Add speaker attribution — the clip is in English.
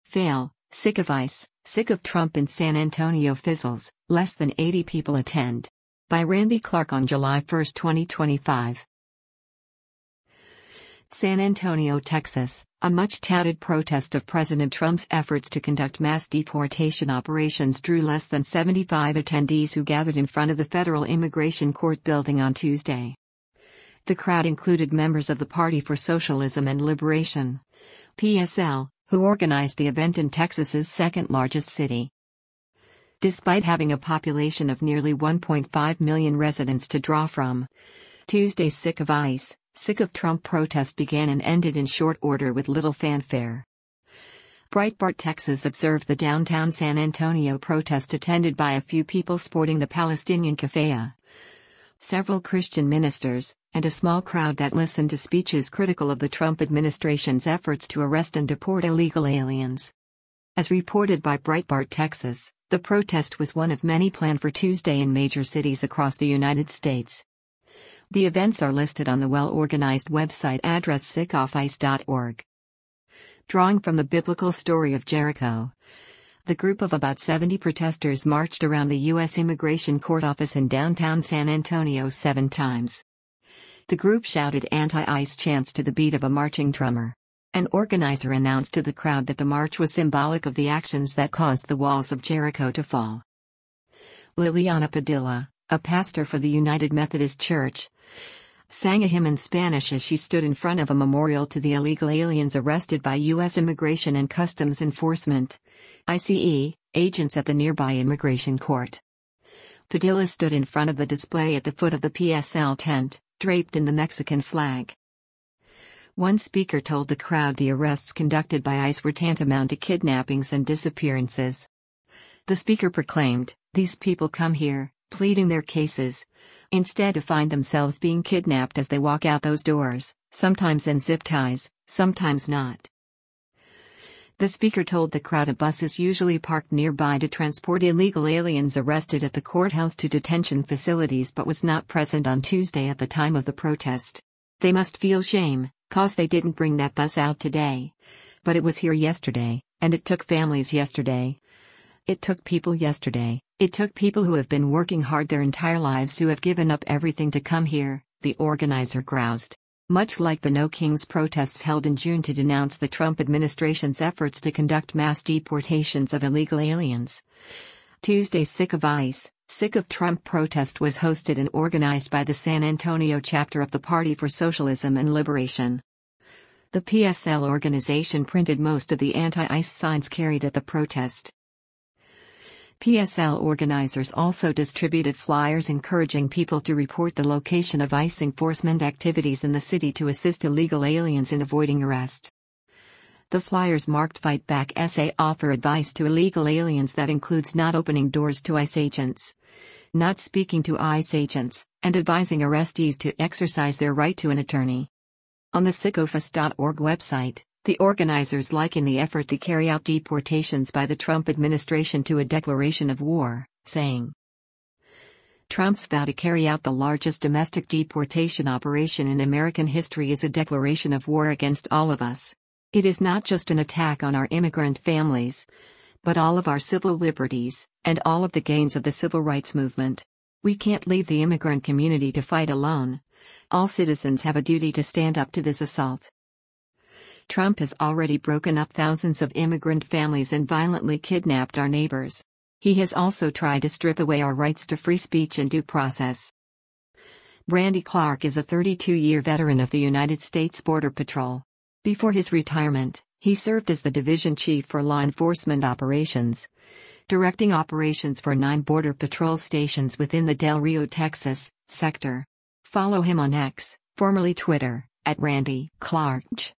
Speaker 1: Fail, sick of ICE, sick of Trump in San Antonio fizzles, less than 80 people attend. By Randy Clark on July 1, 2025. San Antonio, Texas, a much-touted protest of President Trump's efforts to conduct mass deportation operations drew less than 75 attendees who gathered in front of the Federal Immigration Court building on Tuesday. The crowd included members of the Party for Socialism and Liberation, PSL, who organized the event in Texas's second-largest city. Despite having a population of nearly 1.5 million residents to draw from, Tuesday's Sick of ICE, Sick of Trump protest began and ended in short order with little fanfare. Breitbart Texas observed the downtown San Antonio protest attended by a few people sporting the Palestinian keffiyeh, several Christian ministers, and a small crowd that listened to speeches critical of the Trump administration's efforts to arrest and deport illegal aliens. As reported by Breitbart Texas, the protest was one of many planned for Tuesday in major cities across the United States. The events are listed on the well-organized website address sickofice.org. Drawing from the biblical story of Jericho, the group of about 70 protesters marched around the U.S. Immigration Court office in downtown San Antonio 7 times. The group shouted anti-ICE chants to the beat of a marching drummer. An organizer announced to the crowd that the march was symbolic of the actions that caused the walls of Jericho to fall. Liliana Padilla, a pastor for the United Methodist Church, sang a hymn in Spanish as she stood in front of a memorial to the illegal aliens arrested by U.S. Immigration and Customs Enforcement, ICE, agents at the nearby Immigration Court. Padilla stood in front of the display at the foot of the PSL tent, draped in the Mexican flag. One speaker told the crowd the arrests conducted by ICE were tantamount to kidnappings and disappearances. The speaker proclaimed, "These people come here, pleading their cases, instead to find themselves being kidnapped as they walk out those doors, sometimes in zip ties, sometimes not." The speaker told the crowd a bus is usually parked nearby to transport illegal aliens arrested at the courthouse to detention facilities but was not present on Tuesday at the time of the protest. "They must feel shame, 'cause they didn't bring that bus out today. But it was here yesterday, and it took families yesterday. It took people yesterday, it took people who have been working hard their entire lives who have given up everything to come here," the organizer groused. Much like the No Kings protests held in June to denounce the Trump administration's efforts to conduct mass deportations of illegal aliens, Tuesday's Sick of ICE, Sick of Trump protest was hosted and organized by the San Antonio chapter of the Party for Socialism and Liberation. The PSL organization printed most of the anti-ICE signs carried at the protest. PSL organizers also distributed flyers encouraging people to report the location of ICE enforcement activities in the city to assist illegal aliens in avoiding arrest. The flyers marked Fight Back SA offer advice to illegal aliens that includes not opening doors to ICE agents, not speaking to ICE agents, and advising arrestees to exercise their right to an attorney. On the sickofice.org website, the organizers liken the effort to carry out deportations by the Trump administration to a declaration of war, saying, "Trump's vow to carry out the largest domestic deportation operation in American history is a declaration of war against all of us. It is not just an attack on our immigrant families, but all of our civil liberties, and all of the gains of the civil rights movement. We can't leave the immigrant community to fight alone. All citizens have a duty to stand up to this assault." Trump has already broken up thousands of immigrant families and violently kidnapped our neighbors. He has also tried to strip away our rights to free speech and due process. Randy Clark is a 32-year veteran of the United States Border Patrol. Before his retirement, he served as the division chief for law enforcement operations, directing operations for 9 Border Patrol stations within the Del Rio, Texas, sector. Follow him on X, formerly Twitter, @Randy Clark.